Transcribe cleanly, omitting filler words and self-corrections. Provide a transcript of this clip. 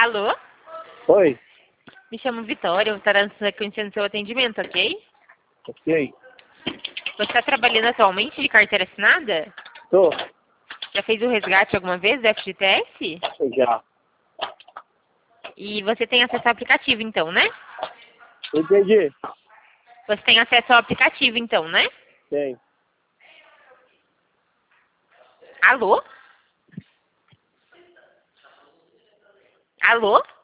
Alô? Oi, Me chamo Vitória, eu vou estar sequenciando seu atendimento, ok? ok. Você está trabalhando atualmente de carteira assinada? Tô, Já fez o resgate alguma vez do FGTS? já. E você tem acesso ao aplicativo então, né? Entendi. Você tem acesso ao aplicativo então, né? Tem. Alô? Alô?